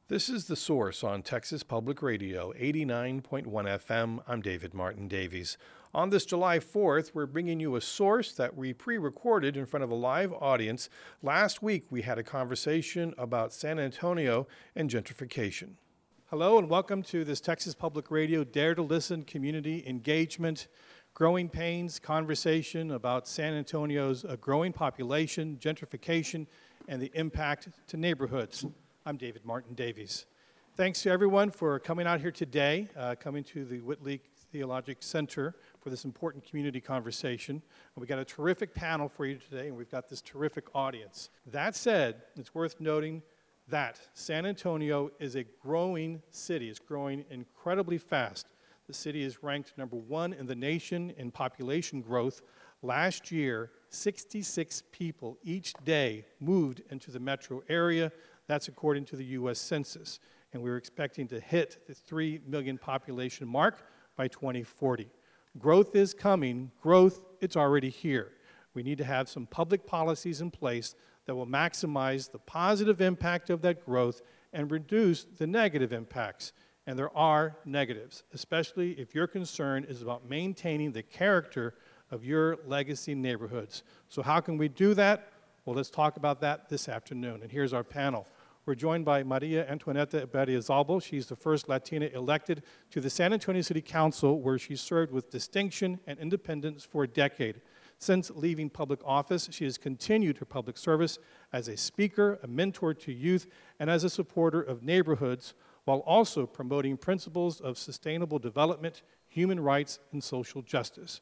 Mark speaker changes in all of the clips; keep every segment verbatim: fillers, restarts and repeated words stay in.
Speaker 1: This is The Source on Texas Public Radio, eighty-nine point one F M. I'm David Martin Davies. On this July fourth, we're bringing you a source that we pre-recorded in front of a live audience. Last week, we had a conversation about San Antonio and gentrification. Hello and welcome to this Texas Public Radio Dare to Listen community engagement, growing pains conversation about San Antonio's uh, growing population, gentrification, and the impact to neighborhoods. I'm David Martin Davies. Thanks to everyone for coming out here today, uh, coming to the Whitley Theologic Center for this important community conversation. And we got a terrific panel for you today, and we've got this terrific audience. That said, it's worth noting that San Antonio is a growing city. It's growing incredibly fast. The city is ranked number one in the nation in population growth. Last year, sixty-six people each day moved into the metro area. That's according to the U S Census. And we're expecting to hit the three million population mark by twenty forty. Growth is coming. Growth, it's already here. We need to have some public policies in place that will maximize the positive impact of that growth and reduce the negative impacts. And there are negatives, especially if your concern is about maintaining the character of your legacy neighborhoods. So how can we do that? Well, let's talk about that this afternoon. And here's our panel. We're joined by Maria Antonieta Berriozabal. She's the first Latina elected to the San Antonio City Council, where she served with distinction and independence for a decade. Since leaving public office, she has continued her public service as a speaker, a mentor to youth, and as a supporter of neighborhoods, while also promoting principles of sustainable development, human rights, and social justice.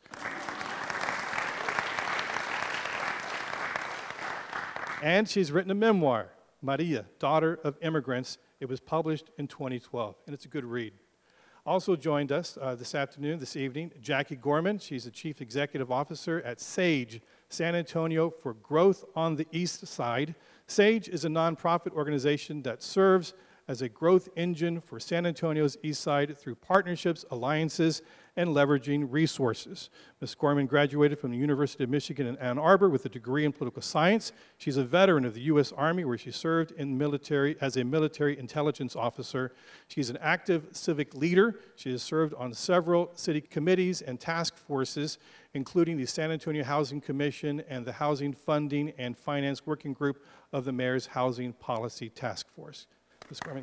Speaker 1: And she's written a memoir, Maria, Daughter of Immigrants. It was published in twenty twelve, and it's a good read. Also joined us uh, this afternoon, this evening, Jackie Gorman. She's the Chief Executive Officer at SAGE, San Antonio for Growth on the East Side. SAGE is a nonprofit organization that serves as a growth engine for San Antonio's East Side through partnerships, alliances, and leveraging resources. Miz Gorman graduated from the University of Michigan in Ann Arbor with a degree in political science. She's a veteran of the U S Army, where she served in military as a military intelligence officer. She's an active civic leader. She has served on several city committees and task forces, including the San Antonio Housing Commission and the Housing Funding and Finance Working Group of the Mayor's Housing Policy Task Force. Miz Gorman.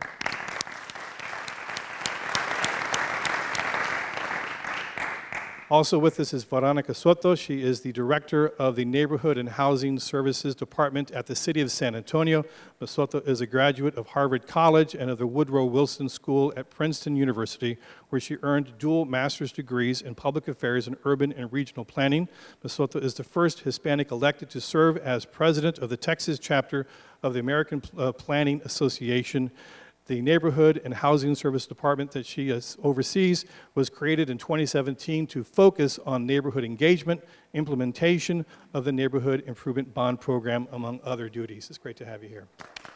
Speaker 1: Also with us is Veronica Soto. She is the Director of the Neighborhood and Housing Services Department at the City of San Antonio. Miz Soto is a graduate of Harvard College and of the Woodrow Wilson School at Princeton University, where she earned dual master's degrees in public affairs and urban and regional planning. Miz Soto is the first Hispanic elected to serve as president of the Texas chapter of the American uh, Planning Association. The Neighborhood and Housing Service Department that she oversees was created in twenty seventeen to focus on neighborhood engagement, implementation of the Neighborhood Improvement Bond Program, among other duties. It's great to have you here.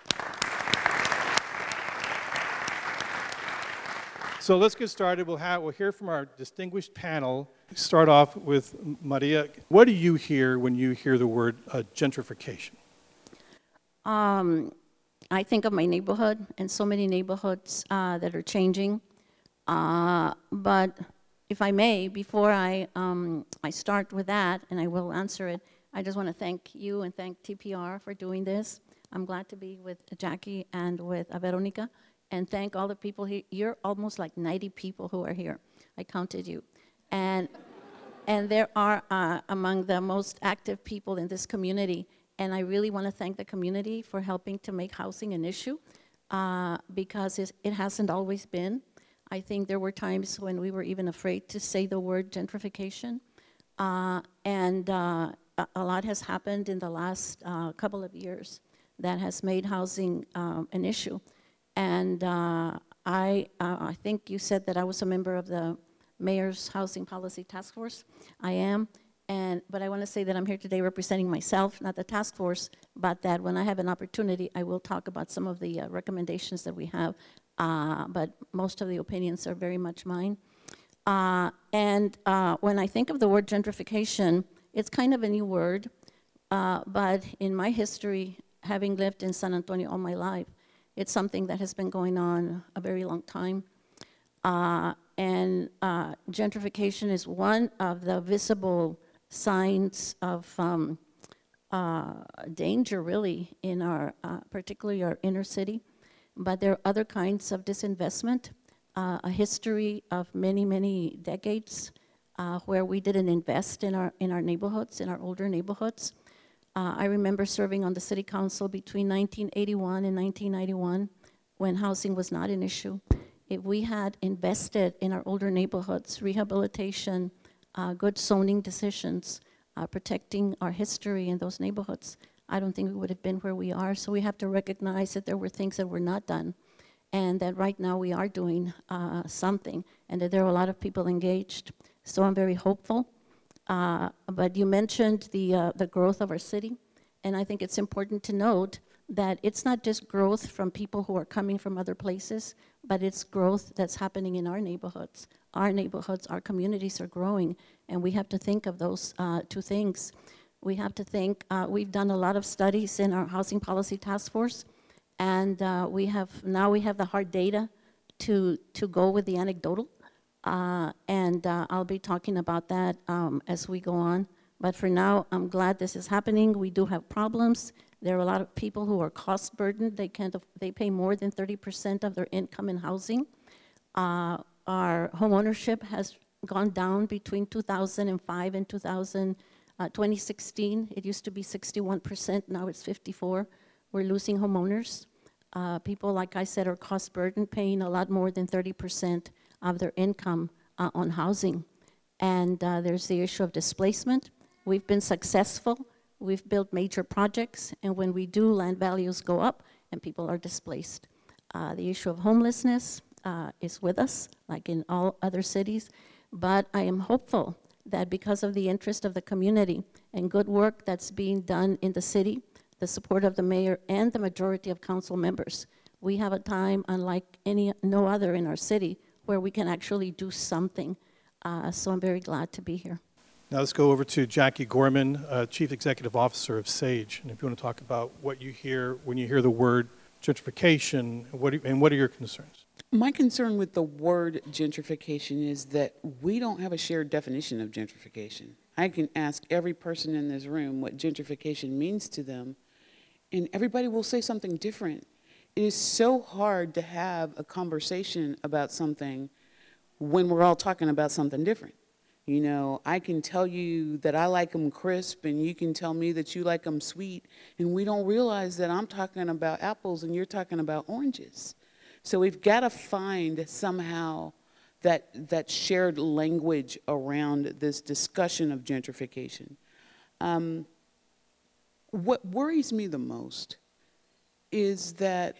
Speaker 1: So let's get started. We'll, have, we'll hear from our distinguished panel. Start off with Maria. What do you hear when you hear the word uh, gentrification?
Speaker 2: Um. I think of my neighborhood and so many neighborhoods uh, that are changing. Uh, but if I may, before I, um, I start with that, and I will answer it, I just want to thank you and thank T P R for doing this. I'm glad to be with Jackie and with Veronica, and thank all the people here. You're almost like ninety people who are here. I counted you. And, and there are uh, among the most active people in this community. And I really want to thank the community for helping to make housing an issue, uh, because it, it hasn't always been. I think there were times when we were even afraid to say the word gentrification. Uh, and uh, a lot has happened in the last uh, couple of years that has made housing um, an issue. And uh, I, uh, I think you said that I was a member of the Mayor's Housing Policy Task Force. I am. And, but I want to say that I'm here today representing myself, not the task force, but that when I have an opportunity, I will talk about some of the uh, recommendations that we have, uh, but most of the opinions are very much mine. Uh, and uh, when I think of the word gentrification, it's kind of a new word, uh, but in my history, having lived in San Antonio all my life, It's something that has been going on a very long time. Uh, and uh, gentrification is one of the visible signs of um, uh, danger, really, in our, uh, particularly our inner city. But there are other kinds of disinvestment, uh, a history of many, many decades uh, where we didn't invest in our, in our neighborhoods, in our older neighborhoods. Uh, I remember serving on the city council between nineteen eighty-one and nineteen ninety-one when housing was not an issue. If we had invested in our older neighborhoods, rehabilitation, uh, good zoning decisions, uh, protecting our history in those neighborhoods, I don't think we would have been where we are. So we have to recognize that there were things that were not done, and that right now we are doing uh, something, and that there are a lot of people engaged. So I'm very hopeful. Uh, but you mentioned the, uh, the growth of our city, and I think it's important to note that it's not just growth from people who are coming from other places, but it's growth that's happening in our neighborhoods. Our neighborhoods, our communities are growing, and we have to think of those uh, two things. We have to think, uh, we've done a lot of studies in our Housing Policy Task Force, and uh, we have, now we have the hard data to, to go with the anecdotal. Uh, and uh, I'll be talking about that um, as we go on. But for now, I'm glad this is happening. We do have problems. There are a lot of people who are cost burdened. They can't, they pay more than thirty percent of their income in housing. Uh, our home ownership has gone down between two thousand five and two thousand, uh, twenty sixteen. It used to be sixty-one percent, now it's fifty-four. We're losing homeowners. Uh, people, like I said, are cost burdened, paying a lot more than thirty percent of their income uh, on housing. And uh, there's the issue of displacement. We've been successful. We've built major projects, and when we do, land values go up and people are displaced. Uh, the issue of homelessness uh, is with us, like in all other cities, but I am hopeful that because of the interest of the community and good work that's being done in the city, the support of the mayor and the majority of council members, we have a time unlike any no other in our city where we can actually do something. Uh, so I'm very glad to be here.
Speaker 1: Now let's go over to Jackie Gorman, uh, Chief Executive Officer of SAGE. And if you want to talk about what you hear when you hear the word gentrification, what do, and what are your concerns?
Speaker 3: My concern with the word gentrification is that we don't have a shared definition of gentrification. I can ask every person in this room what gentrification means to them, and everybody will say something different. It is so hard to have a conversation about something when we're all talking about something different. You know, I can tell you that I like them crisp, and you can tell me that you like them sweet, and we don't realize that I'm talking about apples and you're talking about oranges. So we've got to find somehow that, that shared language around this discussion of gentrification. Um, what worries me the most is that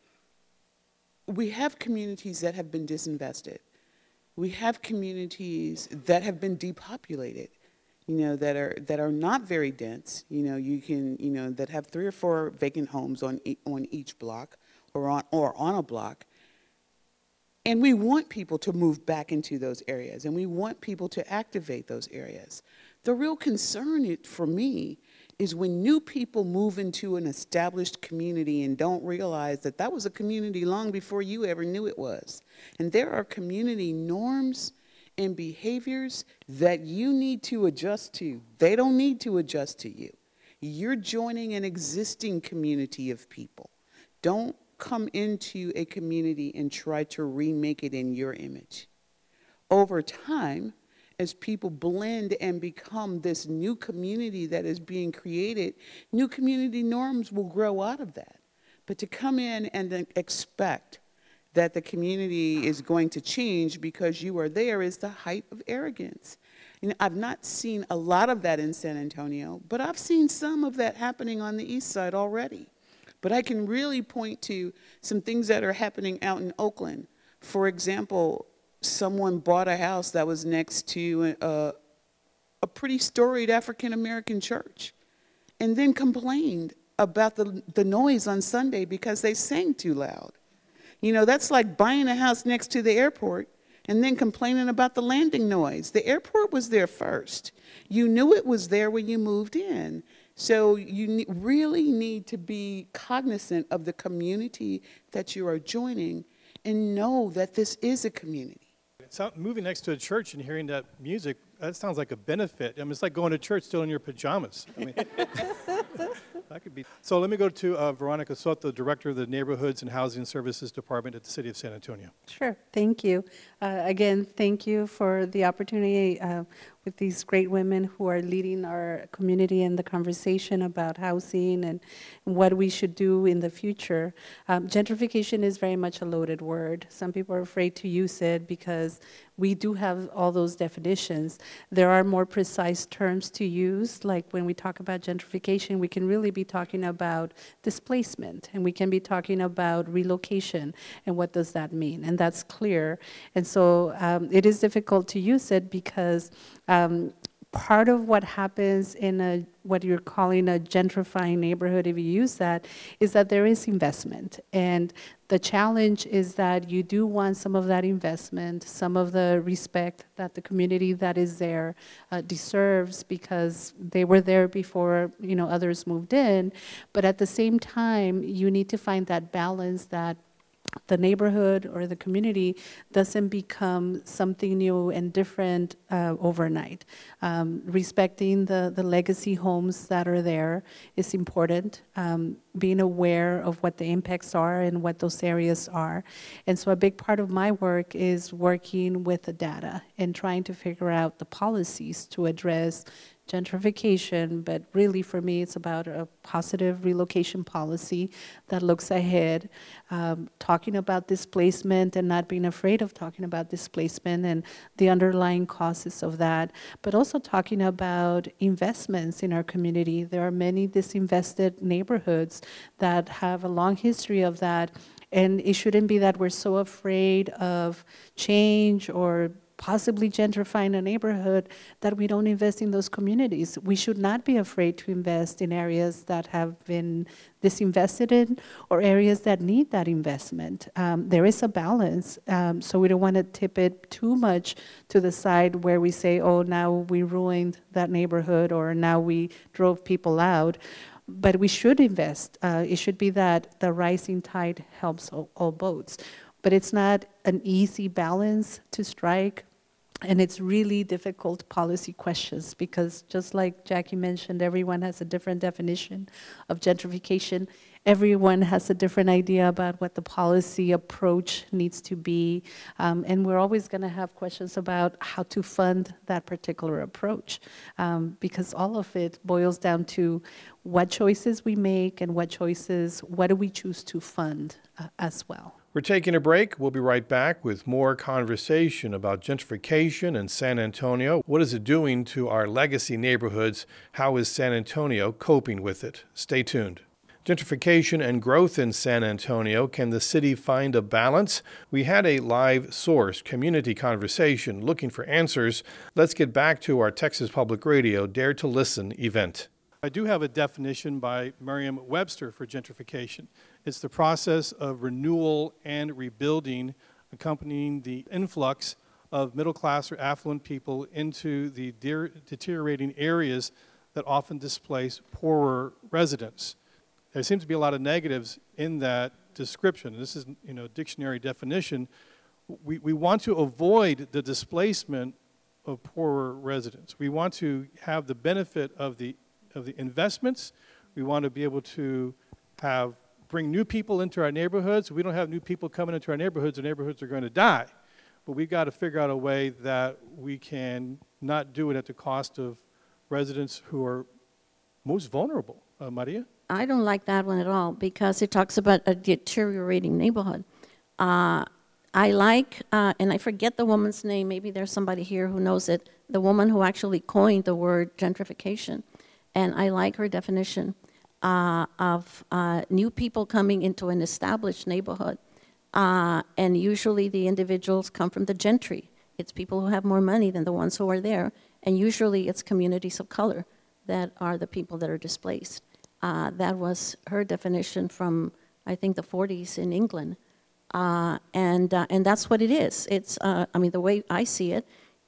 Speaker 3: we have communities that have been disinvested. We have communities that have been depopulated, you know, that are that are not very dense. You know, you can, you know, that have three or four vacant homes on e on each block, or on or on a block. And we want people to move back into those areas, and we want people to activate those areas. The real concern it, for me is when new people move into an established community and don't realize that that was a community long before you ever knew it was. And there are community norms and behaviors that you need to adjust to. They don't need to adjust to you. You're joining an existing community of people. Don't come into a community and try to remake it in your image. Over time, as people blend and become this new community that is being created, new community norms will grow out of that. But to come in and then expect that the community is going to change because you are there is the height of arrogance. You know, I've not seen a lot of that in San Antonio, but I've seen some of that happening on the east side already. But I can really point to some things that are happening out in Oakland. For example, someone bought a house that was next to a, a pretty storied African-American church and then complained about the, the noise on Sunday because they sang too loud. You know, that's like buying a house next to the airport and then complaining about the landing noise. The airport was there first. You knew it was there when you moved in. So you ne- really need to be cognizant of the community that you are joining and know that this is a community.
Speaker 1: So, moving next to a church and hearing that music, that sounds like a benefit. I mean, it's like going to church still in your pajamas. I mean, that could be. So let me go to uh, Veronica Soto, Director of the Neighborhoods and Housing Services Department at the City of San Antonio.
Speaker 4: Sure, thank you. Uh, again, thank you for the opportunity uh, with these great women who are leading our community in the conversation about housing and what we should do in the future. Um, gentrification is very much a loaded word. Some people are afraid to use it because we do have all those definitions. There are more precise terms to use, like when we talk about gentrification, we can really be talking about displacement, and we can be talking about relocation, and what does that mean? And that's clear. And so um, it is difficult to use it because um, part of what happens in a what you're calling a gentrifying neighborhood, if you use that, is that there is investment. And the challenge is that you do want some of that investment, some of the respect that the community that is there uh, deserves, because they were there before, you know, others moved in. But at the same time, you need to find that balance that the neighborhood or the community doesn't become something new and different uh, overnight. Um, respecting the, the legacy homes that are there is important. Um, being aware of what the impacts are and what those areas are. And so a big part of my work is working with the data and trying to figure out the policies to address gentrification, but really for me it's about a positive relocation policy that looks ahead, um, talking about displacement and not being afraid of talking about displacement and the underlying causes of that, but also talking about investments in our community. There are many disinvested neighborhoods that have a long history of that, and it shouldn't be that we're so afraid of change or possibly gentrifying a neighborhood that we don't invest in those communities. We should not be afraid to invest in areas that have been disinvested in or areas that need that investment. Um, there is a balance, um, so we don't want to tip it too much to the side where we say, oh, now we ruined that neighborhood or now we drove people out. But we should invest. Uh, it should be that the rising tide helps all, all boats. But it's not an easy balance to strike. And it's really difficult policy questions because just like Jackie mentioned, everyone has a different definition of gentrification. Everyone has a different idea about what the policy approach needs to be. Um, and we're always going to have questions about how to fund that particular approach um, because all of it boils down to what choices we make and what choices, what do we choose to fund uh, as well.
Speaker 1: We're taking a break. We'll be right back with more conversation about gentrification in San Antonio. What is it doing to our legacy neighborhoods? How is San Antonio coping with it? Stay tuned. Gentrification and growth in San Antonio. Can the city find a balance? We had a live source community conversation looking for answers. Let's get back to our Texas Public Radio Dare to Listen event. I do have a definition by Merriam-Webster for gentrification. It's the process of renewal and rebuilding accompanying the influx of middle-class or affluent people into the de- deteriorating areas that often displace poorer residents. There seems to be a lot of negatives in that description. This is, you know, dictionary definition. We, we want to avoid the displacement of poorer residents. We want to have the benefit of the of the investments. We want to be able to have bring new people into our neighborhoods. If we don't have new people coming into our neighborhoods, the neighborhoods are going to die. But we've got to figure out a way that we can not do it at the cost of residents who are most vulnerable. Uh, Maria?
Speaker 2: I don't like that one at all because it talks about a deteriorating neighborhood. Uh, I like, uh, and I forget the woman's name, maybe there's somebody here who knows it, the woman who actually coined the word gentrification. And I like her definition uh, of uh, new people coming into an established neighborhood. Uh, and usually the individuals come from the gentry. It's people who have more money than the ones who are there. And usually it's communities of color that are the people that are displaced. Uh, that was her definition from, I think, the forties in England. Uh, and, uh, and that's what it is. It's, uh, I mean, the way I see it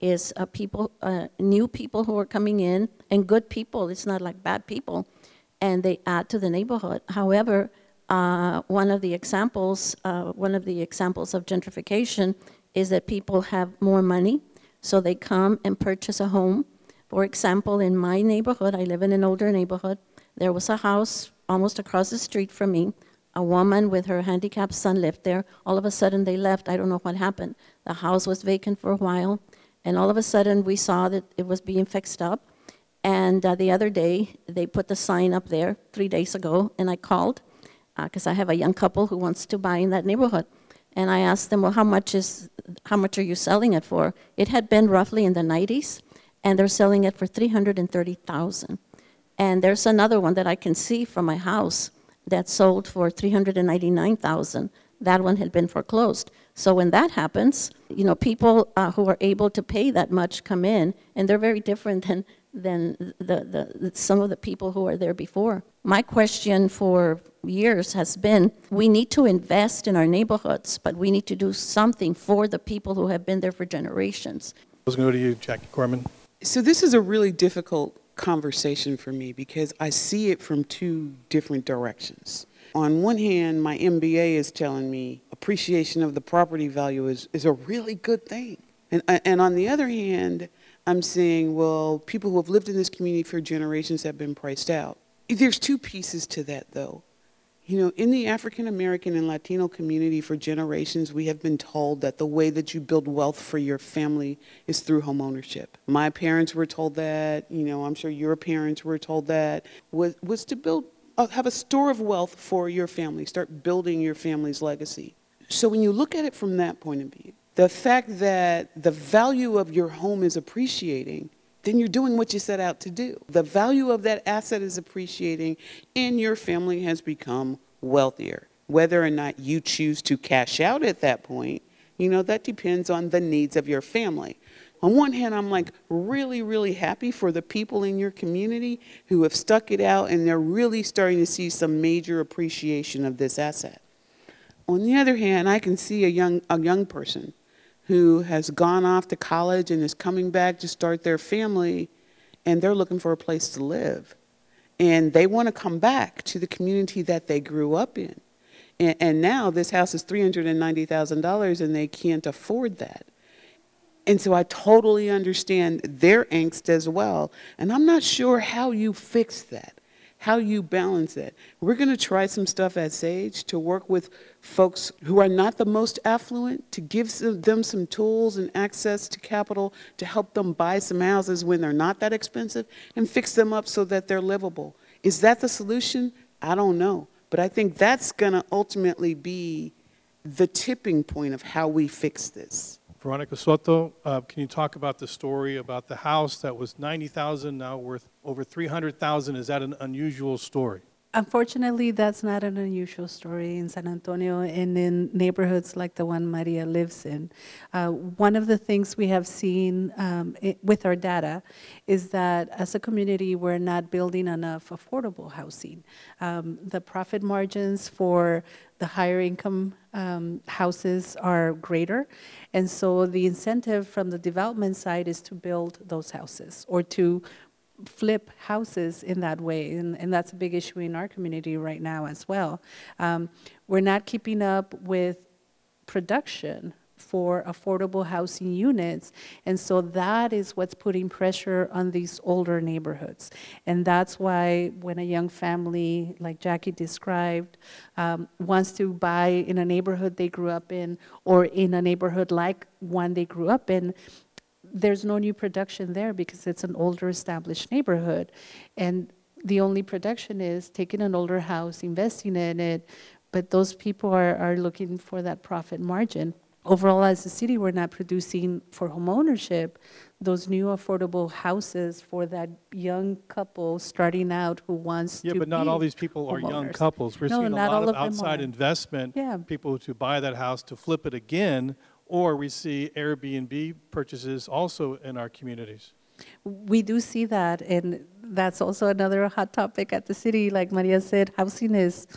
Speaker 2: is uh, people, uh, new people who are coming in, and good people. It's not like bad people, and they add to the neighborhood. However, uh, one of the examples, uh, one of the examples of gentrification is that people have more money, so they come and purchase a home. For example, in my neighborhood, I live in an older neighborhood. There was a house almost across the street from me. A woman with her handicapped son lived there. All of a sudden, they left. I don't know what happened. The house was vacant for a while, and all of a sudden, we saw that it was being fixed up. And uh, the other day, they put the sign up there three days ago, and I called because uh, I have a young couple who wants to buy in that neighborhood. And I asked them, well, how much is, how much are you selling it for? It had been roughly in the nineties, and they're selling it for three hundred thirty thousand dollars. And there's another one that I can see from my house that sold for three hundred ninety-nine thousand dollars. That one had been foreclosed. So when that happens, you know, people uh, who are able to pay that much come in, and they're very different than, than the, the, some of the people who are there before. My question for years has been, we need to invest in our neighborhoods, but we need to do something for the people who have been there for generations.
Speaker 1: I was going to go to you, Jackie Corman.
Speaker 3: So this is a really difficult conversation for me because I see it from two different directions. On one hand, my M B A is telling me appreciation of the property value is, is a really good thing. And, and on the other hand, I'm saying, well, people who have lived in this community for generations have been priced out. There's two pieces to that, though. You know, in the African American and Latino community for generations, we have been told that the way that you build wealth for your family is through home ownership. My parents were told that, you know, I'm sure your parents were told that, was, was to build, uh, have a store of wealth for your family, start building your family's legacy. So when you look at it from that point of view, the fact that the value of your home is appreciating, then you're doing what you set out to do. The value of that asset is appreciating, and your family has become wealthier. Whether or not you choose to cash out at that point, you know, that depends on the needs of your family. On one hand, I'm like really, really happy for the people in your community who have stuck it out, and they're really starting to see some major appreciation of this asset. On the other hand, I can see a young, a young person who has gone off to college and is coming back to start their family, and they're looking for a place to live. And they want to come back to the community that they grew up in. And, and now this house is three hundred ninety thousand dollars, and they can't afford that. And so I totally understand their angst as well. And I'm not sure how you fix that, how you balance it. We're going to try some stuff at Sage to work with folks who are not the most affluent, to give them some tools and access to capital to help them buy some houses when they're not that expensive and fix them up so that they're livable. Is that the solution? I don't know. But I think that's going to ultimately be the tipping point of how we fix this.
Speaker 1: Veronica Soto, uh, can you talk about the story about the house that was ninety thousand dollars, now worth over three hundred thousand dollars? Is that an unusual story?
Speaker 4: Unfortunately, that's not an unusual story in San Antonio and in neighborhoods like the one Maria lives in. Uh, one of the things we have seen um, it, with our data is that as a community, we're not building enough affordable housing. Um, the profit margins for the higher income um, houses are greater, and so the incentive from the development side is to build those houses or to flip houses in that way, and, and that's a big issue in our community right now as well. Um, we're not keeping up with production for affordable housing units, and so that is what's putting pressure on these older neighborhoods. And that's why when a young family, like Jackie described, um, wants to buy in a neighborhood they grew up in or in a neighborhood like one they grew up in, there's no new production there because it's an older established neighborhood. And the only production is taking an older house, investing in it, but those people are, are looking for that profit margin. Overall, as a city, we're not producing for home ownership those new affordable houses for that young couple starting out who wants
Speaker 1: yeah,
Speaker 4: to
Speaker 1: but not
Speaker 4: be
Speaker 1: all these people are young
Speaker 4: homeowners.
Speaker 1: couples. We're
Speaker 4: No,
Speaker 1: seeing a
Speaker 4: not
Speaker 1: lot
Speaker 4: all
Speaker 1: of
Speaker 4: of them
Speaker 1: outside
Speaker 4: are.
Speaker 1: investment,
Speaker 4: Yeah.
Speaker 1: people to buy that house to flip it again, or we see Airbnb purchases also in our communities.
Speaker 4: We do see that, and that's also another hot topic at the city. Like Maria said, housing is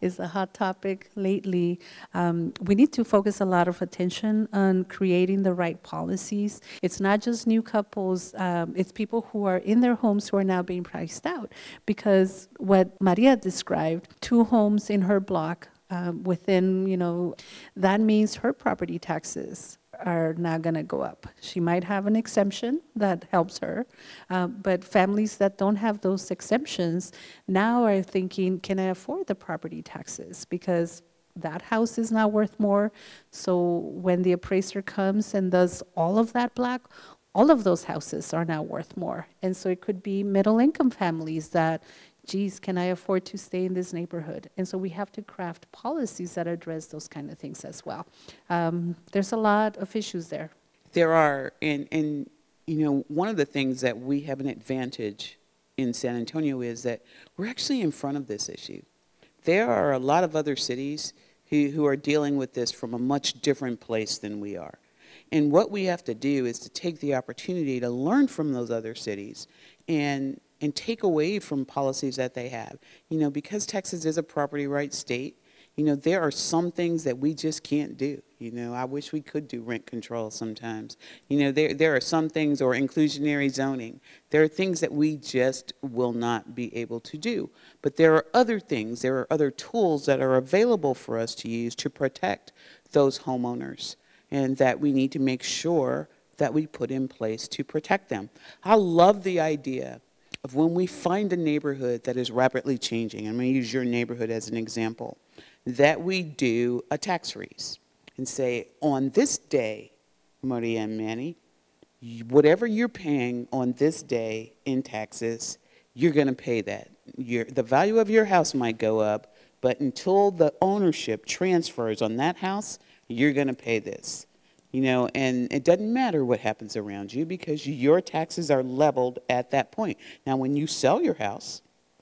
Speaker 4: is a hot topic lately. Um, we need to focus a lot of attention on creating the right policies. It's not just new couples, um, it's people who are in their homes who are now being priced out. Because what Maria described, two homes in her block um, within, you know, that means her property taxes are not going to go up. She might have an exemption that helps her, uh, but families that don't have those exemptions now are thinking, can I afford the property taxes? Because that house is now worth more. So when the appraiser comes and does all of that block, all of those houses are now worth more. And so it could be middle income families that, geez, can I afford to stay in this neighborhood? And so we have to craft policies that address those kind of things as well. Um, there's a lot of issues there.
Speaker 3: There are, and, and, you know, one of the things that we have an advantage in San Antonio is that we're actually in front of this issue. There are a lot of other cities who, who are dealing with this from a much different place than we are. And what we have to do is to take the opportunity to learn from those other cities and and take away from policies that they have. You know, because Texas is a property rights state, you know, there are some things that we just can't do. You know, I wish we could do rent control sometimes. You know, there, there are some things, or inclusionary zoning. There are things that we just will not be able to do. But there are other things, there are other tools that are available for us to use to protect those homeowners, and that we need to make sure that we put in place to protect them. I love the idea of when we find a neighborhood that is rapidly changing, I'm going to use your neighborhood as an example, that we do a tax freeze and say, on this day, Maria and Manny, whatever you're paying on this day in taxes, you're going to pay that. Your, the value of your house might go up, but until the ownership transfers on that house, you're going to pay this. You know, and it doesn't matter what happens around you because your taxes are leveled at that point. Now, when you sell your house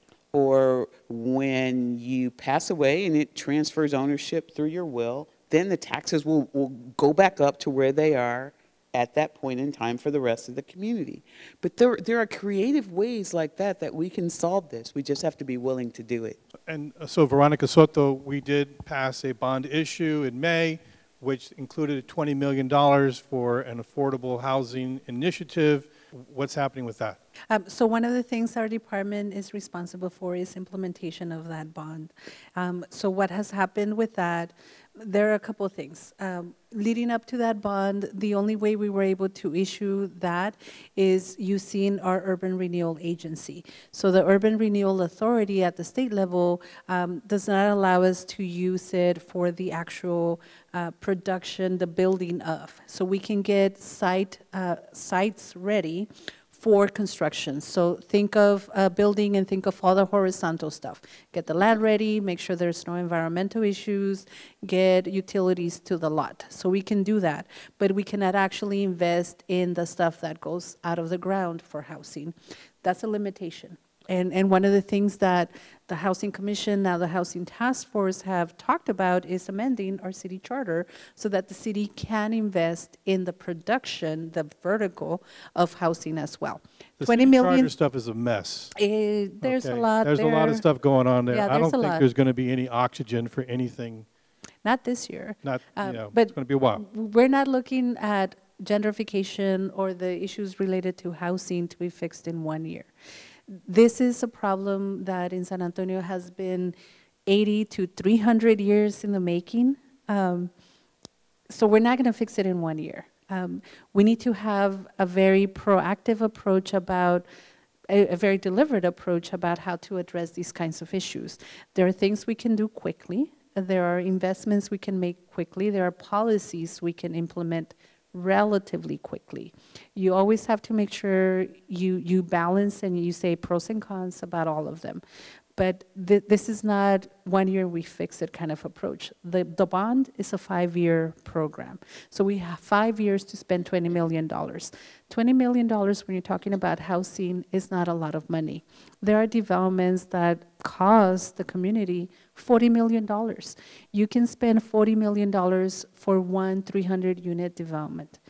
Speaker 3: or when you pass away and it transfers ownership through your will, then the taxes will, will go back up to where they are at that point in time for the rest of the community. But there, there are creative ways like that that we can solve this. We just have to be willing to do it.
Speaker 1: And uh, so, Veronica Soto, we did pass a bond issue in May, which included twenty million dollars for an affordable housing initiative. What's happening with that?
Speaker 4: Um, so one of the things our department is responsible for is implementation of that bond. Um, so what has happened with that, there are a couple of things. Um, leading up to that bond, the only way we were able to issue that is using our urban renewal agency. So the Urban Renewal Authority at the state level um, does not allow us to use it for the actual uh, production, the building of. So we can get site uh, sites ready for construction. So think of a building and think of all the horizontal stuff. Get the land ready, make sure there's no environmental issues, get utilities to the lot. So we can do that, but we cannot actually invest in the stuff that goes out of the ground for housing. That's a limitation. And, and one of the things that the Housing Commission, now the Housing Task Force, have talked about is amending our city charter so that the city can invest in the production, the vertical of housing as well.
Speaker 1: The
Speaker 4: twenty
Speaker 1: city
Speaker 4: million
Speaker 1: charter stuff is a mess.
Speaker 4: eh, there's
Speaker 1: Okay.
Speaker 4: a lot
Speaker 1: There's
Speaker 4: there.
Speaker 1: a lot of stuff going on there.
Speaker 4: Yeah,
Speaker 1: I
Speaker 4: there's
Speaker 1: don't
Speaker 4: a
Speaker 1: think
Speaker 4: lot.
Speaker 1: there's going to be any oxygen for anything.
Speaker 4: Not this year.
Speaker 1: Not,
Speaker 4: Uh,
Speaker 1: you know,
Speaker 4: but
Speaker 1: it's going to be a while.
Speaker 4: we're not looking at gentrification or the issues related to housing to be fixed in one year. This is a problem that in San Antonio has been eighty to three hundred years in the making. Um, so we're not going to fix it in one year. Um, we need to have a very proactive approach about a, a very deliberate approach about how to address these kinds of issues. There are things we can do quickly. There are investments we can make quickly. There are policies we can implement relatively quickly. You always have to make sure you, you balance and you say pros and cons about all of them. But th this is not one year we fix it kind of approach. The, the bond is a five-year program. So we have five years to spend twenty million dollars. twenty million dollars when you're talking about housing is not a lot of money. There are developments that cost the community forty million dollars. You can spend forty million dollars for one three hundred unit development.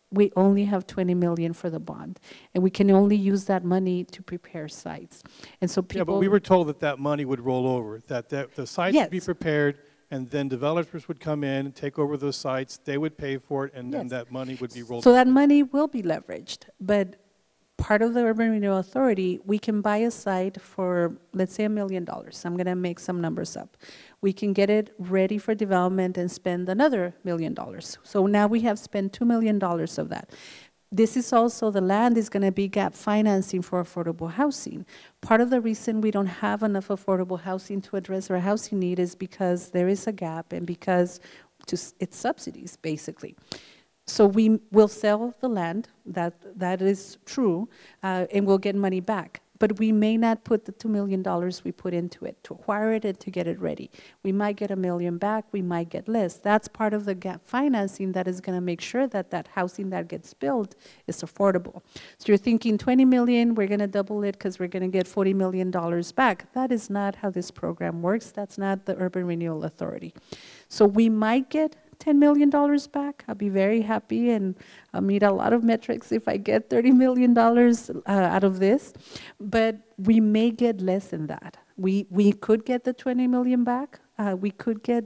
Speaker 4: we only have twenty million for the bond, and we can only use that money to prepare sites. And so people.
Speaker 1: Yeah, but we were told that that money would roll over, that, that the sites would be
Speaker 4: Yes.
Speaker 1: prepared, and then developers would come in and take over those sites, they would pay for it, and then
Speaker 4: Yes.
Speaker 1: that money would be rolled
Speaker 4: So
Speaker 1: over.
Speaker 4: that money will be leveraged, but part of the Urban Renewal Authority, we can buy a site for, let's say, a million dollars. I'm gonna make some numbers up. We can get it ready for development and spend another million dollars. So now we have spent two million dollars of that. This is also, the land is gonna be gap financing for affordable housing. Part of the reason we don't have enough affordable housing to address our housing need is because there is a gap and because just it's subsidies, basically. So we will sell the land, that, that is true, uh, and we'll get money back. But we may not put the two million dollars we put into it to acquire it and to get it ready. We might get a million back, we might get less. That's part of the gap financing that is gonna make sure that that housing that gets built is affordable. So you're thinking twenty million, we're gonna double it because we're gonna get forty million dollars back. That is not how this program works. That's not the Urban Renewal Authority. So we might get ten million dollars back. I'll be very happy, and I'll meet a lot of metrics if I get thirty million dollars uh, out of this. But we may get less than that. We, we could get the twenty million back. Uh, we could get,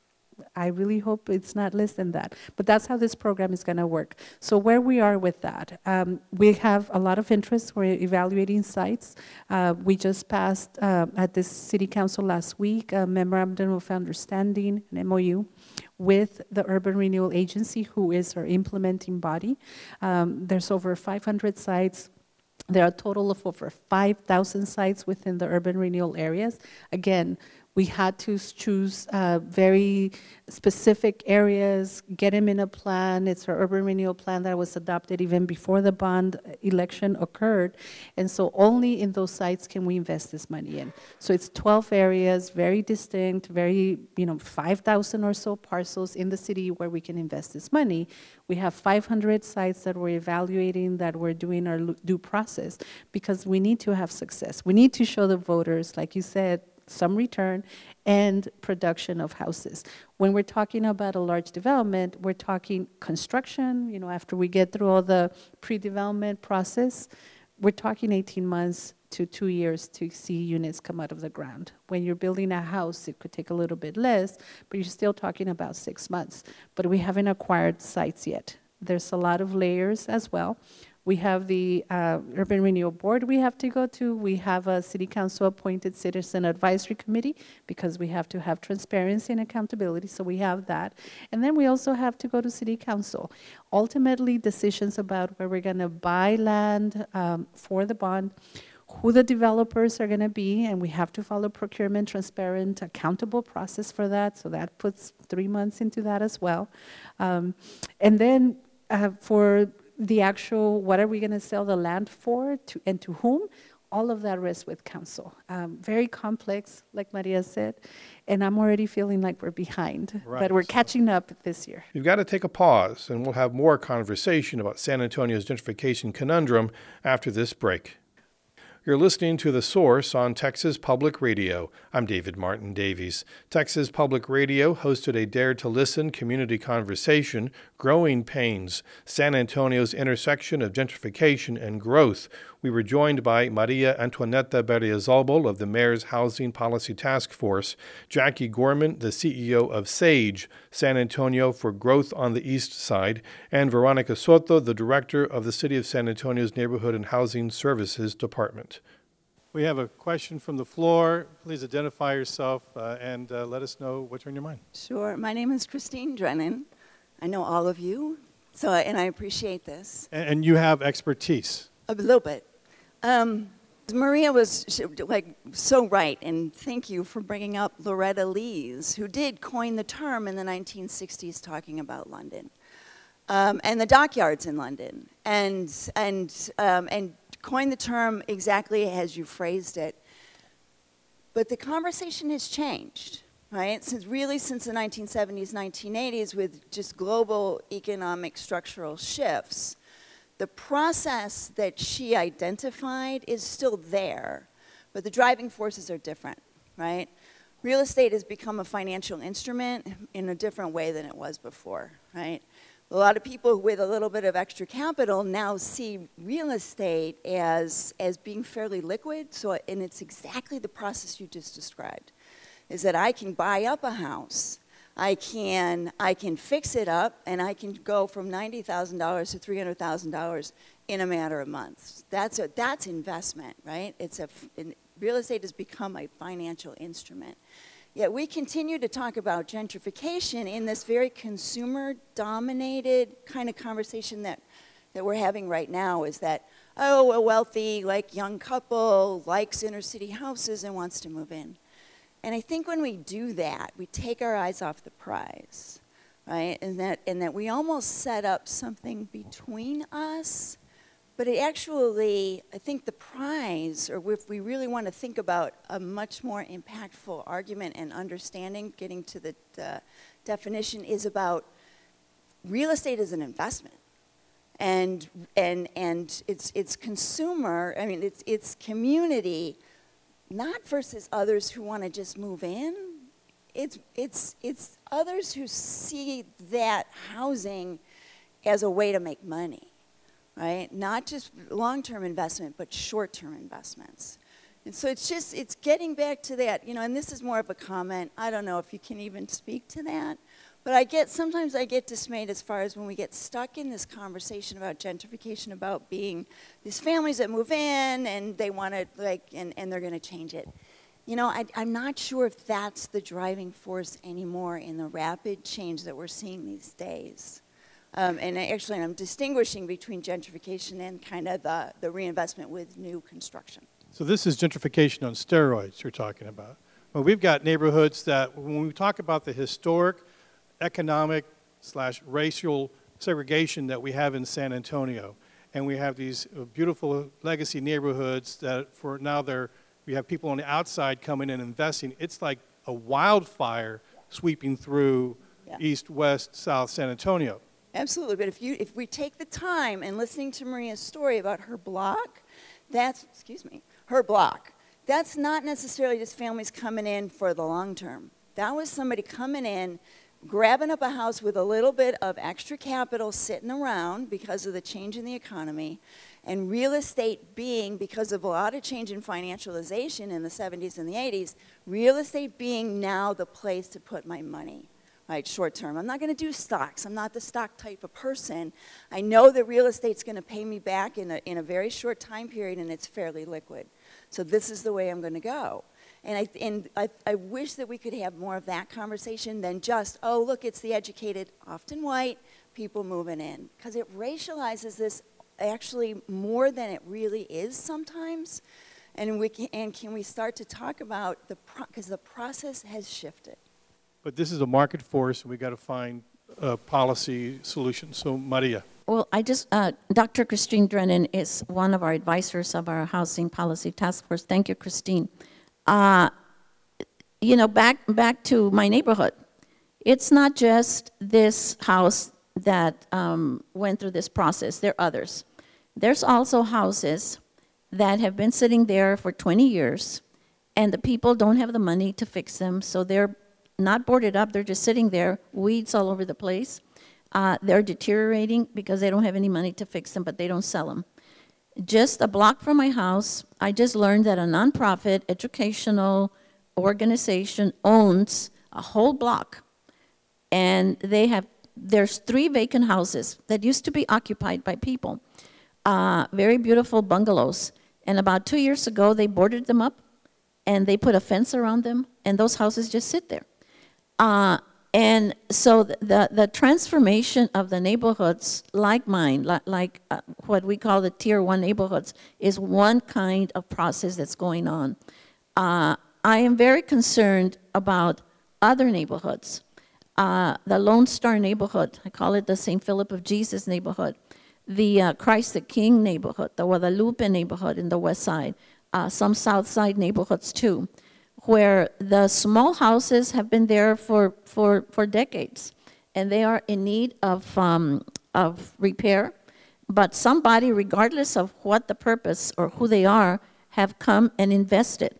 Speaker 4: I really hope it's not less than that. But that's how this program is going to work. So where we are with that, um, we have a lot of interest. We're evaluating sites. Uh, we just passed uh, at this city council last week a memorandum of understanding, an M O U, with the Urban Renewal Agency, who is our implementing body. Um, there's over five hundred sites. There are a total of over five thousand sites within the urban renewal areas. Again, we had to choose uh, very specific areas, get them in a plan. It's our urban renewal plan that was adopted even before the bond election occurred. And so only in those sites can we invest this money in. So it's twelve areas, very distinct, very, you know, five thousand or so parcels in the city where we can invest this money. We have five hundred sites that we're evaluating, that we're doing our due process, because we need to have success. We need to show the voters, like you said, some return and production of houses. When we're talking about a large development, we're talking construction, you know, after we get through all the pre-development process, we're talking eighteen months to two years to see units come out of the ground. When you're building a house, it could take a little bit less, but you're still talking about six months. But we haven't acquired sites yet. There's a lot of layers as well. We have the uh, Urban Renewal Board we have to go to. We have a City Council appointed Citizen Advisory Committee because we have to have transparency and accountability, so we have that. And then we also have to go to City Council. Ultimately, decisions about where we're gonna buy land um, for the bond, who the developers are gonna be, and we have to follow procurement, transparent, accountable process for that, so that puts three months into that as well. Um, and then uh, for the actual, what are we going to sell the land for to, and to whom, all of that rests with council. Um, very complex, like Maria said, and I'm already feeling like we're behind,
Speaker 1: Right,
Speaker 4: but we're
Speaker 1: so-
Speaker 4: catching up this year.
Speaker 1: You've got to take a pause, and we'll have more conversation about San Antonio's gentrification conundrum after this break. You're listening to The Source on Texas Public Radio. I'm David Martin Davies. Texas Public Radio hosted a Dare to Listen community conversation, Growing Pains, San Antonio's intersection of gentrification and growth. We were joined by Maria Antonieta Berriozabal of the Mayor's Housing Policy Task Force, Jackie Gorman, the C E O of SAGE, San Antonio for Growth on the East Side, and Veronica Soto, the Director of the City of San Antonio's Neighborhood and Housing Services Department. We have a question from the floor. Please identify yourself uh, and uh, let us know what's on your mind.
Speaker 5: Sure. My name is Christine Drennan. I know all of you, so and I appreciate this
Speaker 1: And, and you have expertise.
Speaker 5: a little bit. Um, Maria was sh- like so right, and thank you for bringing up Loretta Lees, who did coin the term in the nineteen sixties, talking about London um, and the dockyards in London, and and um, and coined the term exactly as you phrased it. But the conversation has changed. Right? Since really since the nineteen seventies, nineteen eighties, with just global economic structural shifts, the process that she identified is still there, but the driving forces are different, right? real estate has become a financial instrument in a different way than it was before, right? A lot of people with a little bit of extra capital now see real estate as, as being fairly liquid, so, and it's exactly the process you just described, is that I can buy up a house, I can, I can fix it up, and I can go from ninety thousand dollars to three hundred thousand dollars in a matter of months. That's, a, that's investment, right? It's a, in, real estate has become a financial instrument. Yet we continue to talk about gentrification in this very consumer-dominated kind of conversation that, that we're having right now, is that, oh, a wealthy, like, young couple likes inner-city houses and wants to move in. And I think when we do that, we take our eyes off the prize, right? And that, and that we almost set up something between us. But it actually, I think the prize, or if we really want to think about a much more impactful argument and understanding, getting to the uh, definition, is about real estate as an investment. And, and, and it's, it's consumer, I mean, it's, it's community, not versus others who want to just move in. It's, it's, it's others who see that housing as a way to make money. Right? Not just long-term investment, but short-term investments. And so it's just, it's getting back to that, you know, and this is more of a comment. I don't know if you can even speak to that, but I get, sometimes I get dismayed as far as when we get stuck in this conversation about gentrification, about being these families that move in and they want to, like, and, and they're going to change it. You know, I, I'm not sure if that's the driving force anymore in the rapid change that we're seeing these days. Um, and actually, I'm distinguishing between gentrification and kind of the, the reinvestment with new construction.
Speaker 1: So this is gentrification on steroids you're talking about. Well, we've got neighborhoods that, when we talk about the historic, economic slash racial segregation that we have in San Antonio, and we have these beautiful legacy neighborhoods that for now they're, we have people on the outside coming in and investing. It's like a wildfire sweeping through yeah. east, west, south San Antonio.
Speaker 5: Absolutely, but if you if we take the time and listening to Maria's story about her block, that's, excuse me, her block, that's not necessarily just families coming in for the long term. That was somebody coming in, grabbing up a house with a little bit of extra capital sitting around because of the change in the economy, and real estate being, because of a lot of change in financialization in the seventies and the eighties, real estate being now the place to put my money. Right, short term. I'm not going to do stocks. I'm not the stock type of person. I know that real estate's going to pay me back in a, in a very short time period, and it's fairly liquid. So this is the way I'm going to go. And, I, and I, I wish that we could have more of that conversation than just, oh, look, it's the educated, often white, people moving in. Because it racializes this actually more than it really is sometimes. And, we can, and can we start to talk about the, because the process has shifted.
Speaker 1: But this is a market force, and we've got to find a policy solution. So, Maria.
Speaker 2: Well, I just, uh, Doctor Christine Drennan is one of our advisors of our Housing Policy Task Force. Thank you, Christine. Uh, you know, back, back to my neighborhood. It's not just this house that um, went through this process. There are others. There's also houses that have been sitting there for twenty years, and the people don't have the money to fix them, so they're not boarded up, they're just sitting there, weeds all over the place. Uh, they're deteriorating because they don't have any money to fix them, but they don't sell them. Just a block from my house, I just learned that a nonprofit educational organization owns a whole block, and they have, there's three vacant houses that used to be occupied by people, uh, very beautiful bungalows, and about two years ago, they boarded them up, and they put a fence around them, and those houses just sit there. Uh, and so the, the, the transformation of the neighborhoods like mine, like, like uh, what we call the tier one neighborhoods, is one kind of process that's going on. Uh, I am very concerned about other neighborhoods. Uh, the Lone Star neighborhood, I call it the Saint Philip of Jesus neighborhood, the uh, Christ the King neighborhood, the Guadalupe neighborhood in the west side, uh, some south side neighborhoods too, where the small houses have been there for, for, for decades, and they are in need of, um, of repair. But somebody, regardless of what the purpose or who they are, have come and invested.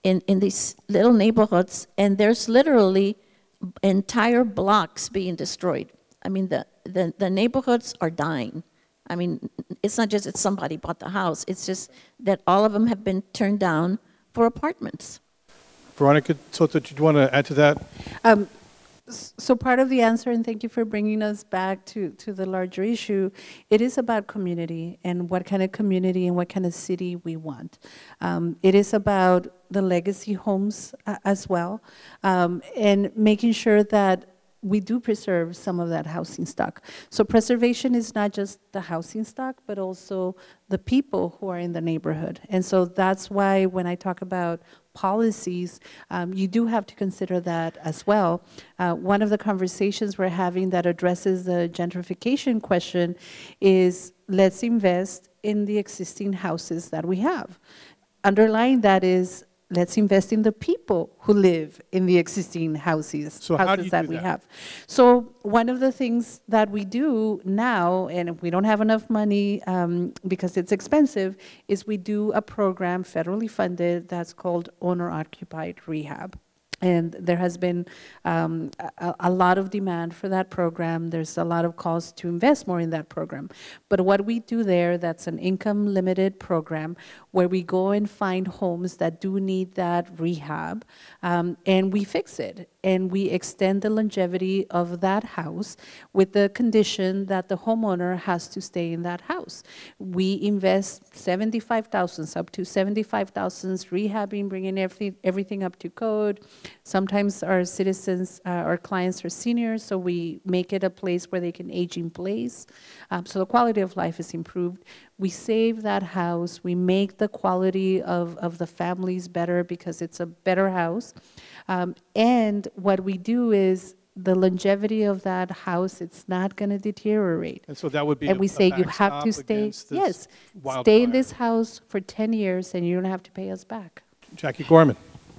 Speaker 2: in, in these little neighborhoods, and there's literally entire blocks being destroyed. I mean, the, the, the neighborhoods are dying. I mean, it's not just that somebody bought the house, it's just that all of them have been turned down for apartments.
Speaker 1: Veronica Soto, did you want to add to that?
Speaker 4: Um, s- So part of the answer, and thank you for bringing us back to, to the larger issue, it is about community and what kind of community and what kind of city we want. Um, It is about the legacy homes uh, as well, um, and making sure that we do preserve some of that housing stock. So preservation is not just the housing stock, but also the people who are in the neighborhood. And so that's why when I talk about policies, um, you do have to consider that as well. Uh, one of the conversations we're having that addresses the gentrification question is, let's invest in the existing houses that we have. Underlying that is, let's invest in the people who live in the existing houses,
Speaker 1: So how do
Speaker 4: houses
Speaker 1: you
Speaker 4: that
Speaker 1: do
Speaker 4: we
Speaker 1: that?
Speaker 4: have. So one of the things that we do now, and we don't have enough money um, because it's expensive, is we do a program federally funded that's called owner-occupied rehab. And there has been um, a, a lot of demand for that program. There's a lot of calls to invest more in that program. But what we do there, that's an income-limited program where we go and find homes that do need that rehab, um, and we fix it. And we extend the longevity of that house with the condition that the homeowner has to stay in that house. We invest seventy-five thousand dollars, up to seventy-five thousand dollars, rehabbing, bringing everything, everything up to code. Sometimes our citizens, uh, our clients are seniors, so we make it a place where they can age in place. Um, so the quality of life is improved. We save that house. We make the quality of, of the families better because it's a better house. Um, and what we do is the longevity of that house, it's not going to deteriorate.
Speaker 1: And so that would be
Speaker 4: And
Speaker 1: a-
Speaker 4: we
Speaker 1: a
Speaker 4: say you have
Speaker 1: backstop
Speaker 4: to stay,
Speaker 1: against this
Speaker 4: yes,
Speaker 1: wildfire.
Speaker 4: stay in this house for ten years and you don't have to pay us back.
Speaker 1: Jackie Gorman.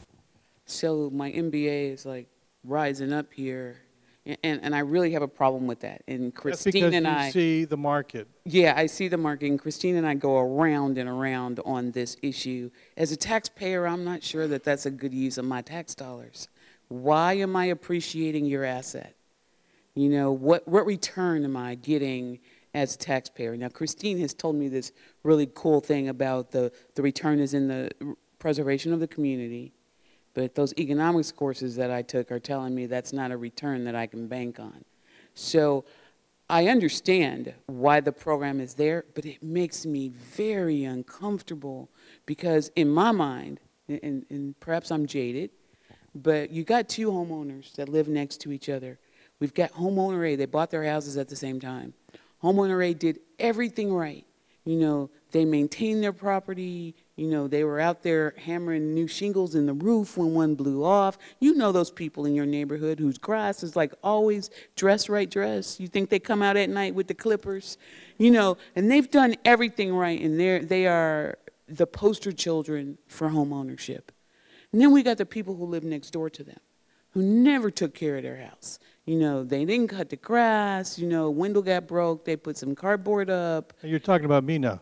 Speaker 3: So my M B A is like rising up here, a- and, and I really have a problem with that. And
Speaker 1: That's
Speaker 3: Christine
Speaker 1: because
Speaker 3: and
Speaker 1: you
Speaker 3: I,
Speaker 1: see the market.
Speaker 3: yeah, I see the market, and Christine and I go around and around on this issue. As a taxpayer, I'm not sure that that's a good use of my tax dollars. Why am I appreciating your asset? You know, what, what return am I getting as a taxpayer? Now, Christine has told me this really cool thing about the, the return is in the preservation of the community. But those economics courses that I took are telling me that's not a return that I can bank on. So I understand why the program is there, but it makes me very uncomfortable because in my mind, and, and perhaps I'm jaded, but you got two homeowners that live next to each other. We've got homeowner A, they bought their houses at the same time. Homeowner A did everything right. You know, they maintained their property. You know, they were out there hammering new shingles in the roof when one blew off. You know those people in your neighborhood whose grass is like always dress right dress. You think they come out at night with the clippers? You know, and they've done everything right, and they're, they are the poster children for home ownership. And then we got the people who live next door to them, who never took care of their house. You know, they didn't cut the grass, you know, window got broke, they put some cardboard up.
Speaker 1: You're talking about me now.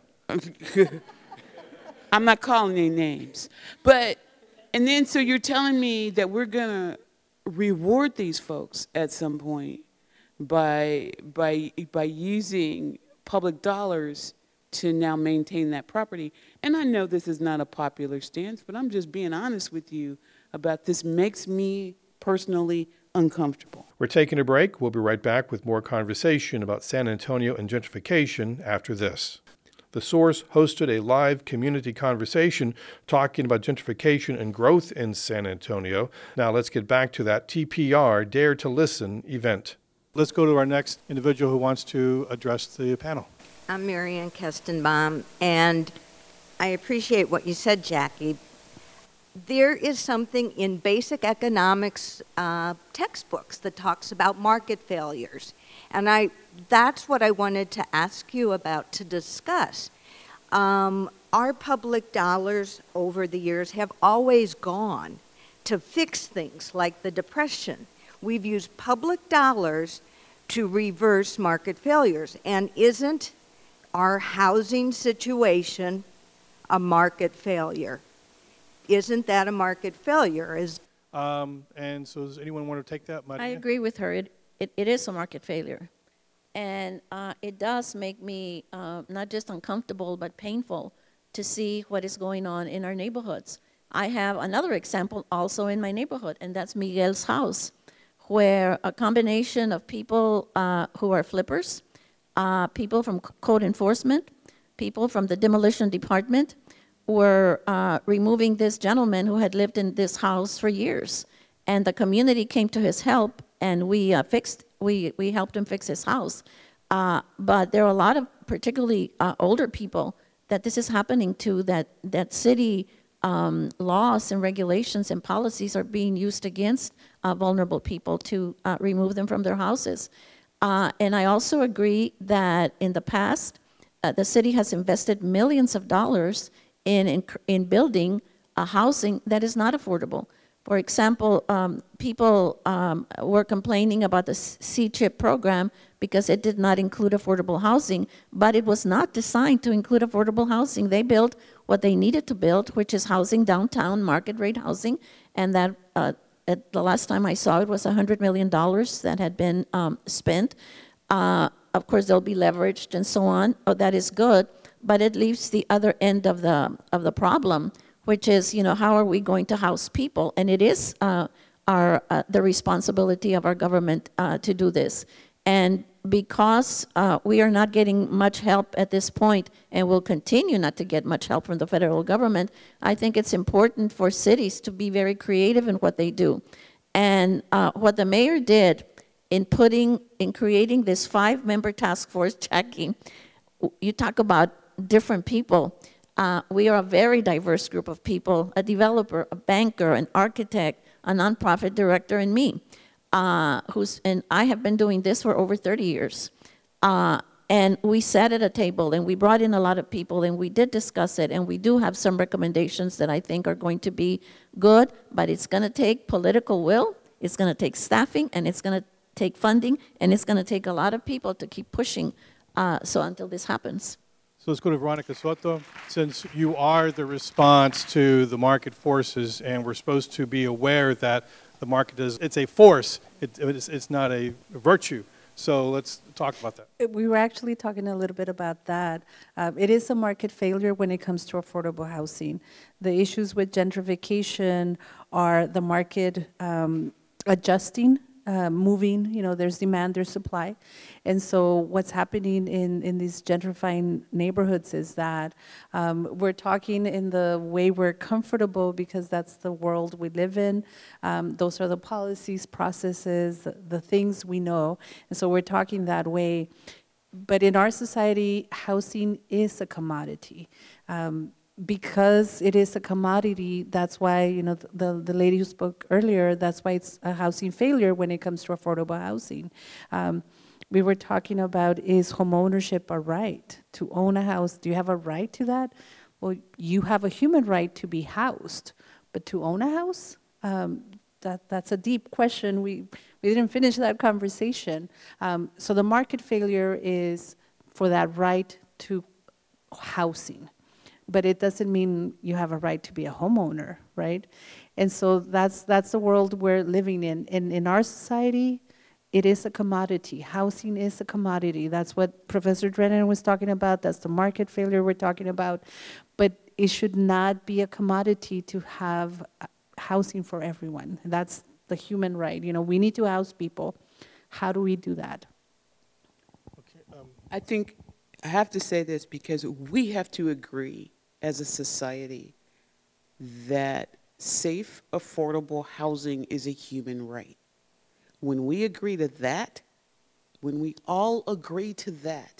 Speaker 3: I'm not calling any names. But, and then so you're telling me that we're going to reward these folks at some point by, by, by using public dollars to now maintain that property. And I know this is not a popular stance, but I'm just being honest with you about this makes me personally uncomfortable.
Speaker 1: We're taking a break. We'll be right back with more conversation about San Antonio and gentrification after this. The Source hosted a live community conversation talking about gentrification and growth in San Antonio. Now let's get back to that T P R Dare to Listen event. Let's go to our next individual who wants to address the panel.
Speaker 6: I'm Marianne Kestenbaum, and I appreciate what you said, Jackie. There is something in basic economics uh, textbooks that talks about market failures. And I, that's what I wanted to ask you about to discuss. Um, our public dollars over the years have always gone to fix things like the Depression. We've used public dollars to reverse market failures. And isn't our housing situation a market failure? isn't that a market failure? Is
Speaker 1: Um, and so does anyone want to take that, Maria?
Speaker 2: I agree with her. It, it, it is a market failure. And uh, it does make me uh, not just uncomfortable, but painful to see what is going on in our neighborhoods. I have another example also in my neighborhood, and that's Miguel's house, where a combination of people uh, who are flippers, uh, people from c- code enforcement, people from the demolition department, were uh, removing this gentleman who had lived in this house for years. And the community came to his help, and we uh, fixed, we, we helped him fix his house. Uh, but there are a lot of particularly uh, older people that this is happening to, that, that city um, laws and regulations and policies are being used against uh, vulnerable people to uh, remove them from their houses. Uh, and I also agree that in the past, uh, the city has invested millions of dollars in, in, in building a housing that is not affordable. For example, um, people um, were complaining about the C-CHIP program because it did not include affordable housing, but it was not designed to include affordable housing. They built what they needed to build, which is housing downtown, market rate housing, and that uh, at the last time I saw it was one hundred million dollars that had been um, spent. Uh, of course, they'll be leveraged and so on. Oh, that is good, but it leaves the other end of the of the problem, which is, you know, how are we going to house people? And it is uh, our uh, the responsibility of our government uh, to do this. And because uh, we are not getting much help at this point, and will continue not to get much help from the federal government, I think it's important for cities to be very creative in what they do. And uh, what the mayor did in putting, in creating this five-member task force, Jackie, you talk about different people. Uh, we are a very diverse group of people, a developer, a banker, an architect, a nonprofit director, and me. Uh, who's, and I have been doing this for over thirty years. Uh, and we sat at a table, and we brought in a lot of people, and we did discuss it, and we do have some recommendations that I think are going to be good, but it's going to take political will, it's going to take staffing, and it's going to take funding, and it's going to take a lot of people to keep pushing uh, so until this happens.
Speaker 1: So let's go to Veronica Soto. Since you are the response to the market forces, and we're supposed to be aware that the market is, it's a force, it, it's, it's not a virtue. So let's talk about that.
Speaker 4: We were actually talking a little bit about that. Uh, it is a market failure when it comes to affordable housing. The issues with gentrification are the market um, adjusting, uh, moving, you know, there's demand, there's supply. And so what's happening in, in these gentrifying neighborhoods is that um, we're talking in the way we're comfortable because that's the world we live in. Um, those are the policies, processes, the, the things we know. And so we're talking that way. But in our society, housing is a commodity. Um, Because it is a commodity, that's why, you know, the, the lady who spoke earlier, that's why it's a housing failure when it comes to affordable housing. Um, we were talking about, is homeownership a right to own a house? Do you have a right to that? Well, you have a human right to be housed, but to own a house? Um, that, that's a deep question. We, we didn't finish that conversation. Um, so the market failure is for that right to housing. But it doesn't mean you have a right to be a homeowner, right? And so that's that's the world we're living in. In in our society, it is a commodity. Housing is a commodity. That's what Professor Drennan was talking about. That's the market failure we're talking about. But it should not be a commodity to have housing for everyone. That's the human right. You know, we need to house people. How do we do that?
Speaker 1: Okay, um,
Speaker 3: I think I have to say this because we have to agree as a society that safe, affordable housing is a human right. When we agree to that, when we all agree to that,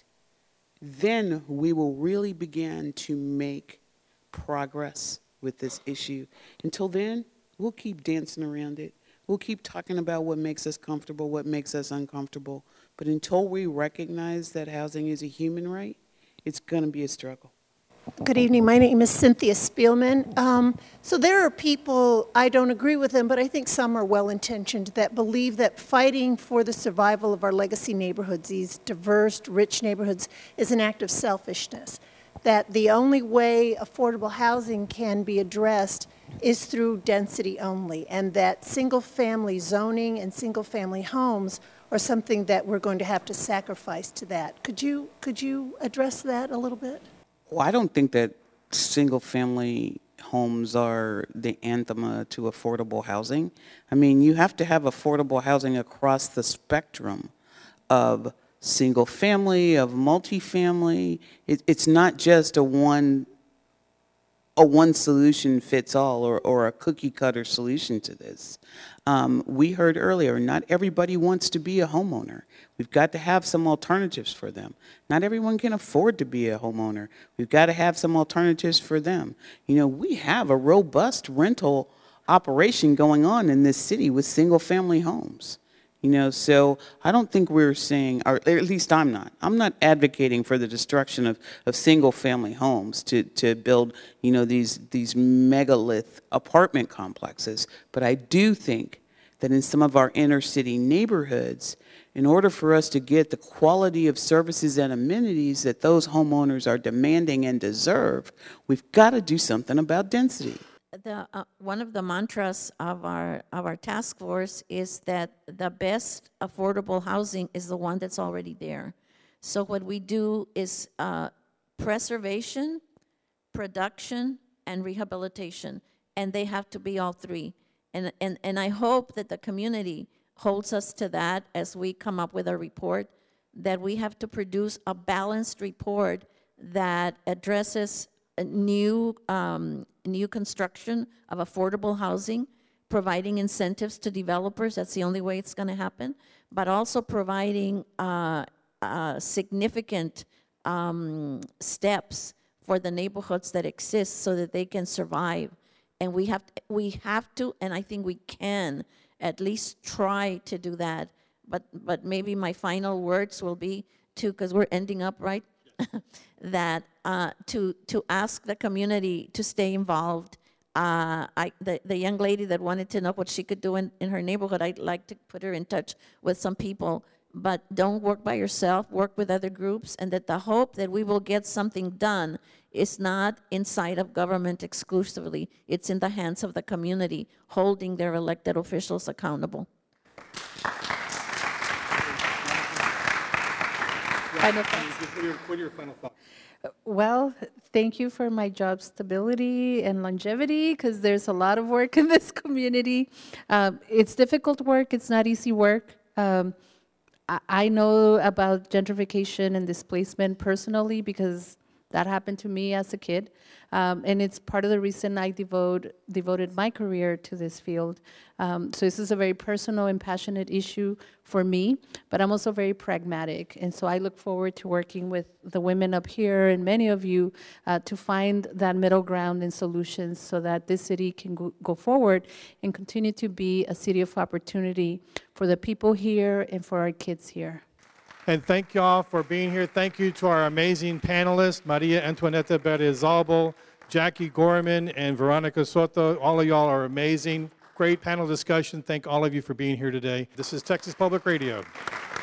Speaker 3: then we will really begin to make progress with this issue. Until then, we'll keep dancing around it. We'll keep talking about what makes us comfortable, what makes us uncomfortable. But until we recognize that housing is a human right, it's going to be a struggle.
Speaker 7: Good evening. My name is Cynthia Spielman. Um, so there are people, I don't agree with them, but I think some are well-intentioned, that believe that fighting for the survival of our legacy neighborhoods, these diverse, rich neighborhoods, is an act of selfishness. that the only way affordable housing can be addressed is through density only, and that single-family zoning and single-family homes are something that we're going to have to sacrifice to that. Could you, could you address that a little bit?
Speaker 3: Well, I don't think that single-family homes are the anthem to affordable housing. I mean, you have to have affordable housing across the spectrum of single family, of multifamily. It, it's not just a one a one solution fits all or, or a cookie cutter solution to this. Um, we heard earlier, not everybody wants to be a homeowner. We've got to have some alternatives for them. Not everyone can afford to be a homeowner. We've got to have some alternatives for them. You know, we have a robust rental operation going on in this city with single family homes. You know, so I don't think we're saying, or at least I'm not, I'm not advocating for the destruction of, of single-family homes to, to build, you know, these, these megalith apartment complexes. But I do think that in some of our inner city neighborhoods, in order for us to get the quality of services and amenities that those homeowners are demanding and deserve, we've got to do something about density.
Speaker 2: The, uh, one of the mantras of our of our task force is that the best affordable housing is the one that's already there. So what we do is uh, preservation, production, and rehabilitation, and they have to be all three. And and and I hope that the community holds us to that as we come up with a report, that we have to produce a balanced report that addresses a new um, new construction of affordable housing, providing incentives to developers. That's the only way it's going to happen. But also providing uh, uh, significant um, steps for the neighborhoods that exist so that they can survive. And we have to, we have to, and I think we can at least try to do that. But but maybe my final words will be to, because we're ending up right. that uh, to to ask the community to stay involved. Uh, I the, the young lady that wanted to know what she could do in, in her neighborhood, I'd like to put her in touch with some people. But don't work by yourself, work with other groups, and that the hope that we will get something done is not inside of government exclusively. It's in the hands of the community, holding their elected officials accountable.
Speaker 1: Final thoughts? What are your, what are your final thoughts?
Speaker 4: Well, thank you for my job stability and longevity, because there's a lot of work in this community. Um, it's difficult work. It's not easy work. Um, I, I know about gentrification and displacement personally because that happened to me as a kid. Um, and it's part of the reason I devote, devoted my career to this field. Um, so this is a very personal and passionate issue for me, but I'm also very pragmatic. And so I look forward to working with the women up here and many of you uh, to find that middle ground and solutions so that this city can go, go forward and continue to be a city of opportunity for the people here and for our kids here.
Speaker 1: And thank you all for being here. Thank you to our amazing panelists, Maria Antonieta Berrizalbo, Jackie Gorman, and Veronica Soto. All of y'all are amazing. Great panel discussion. Thank all of you for being here today. This is Texas Public Radio.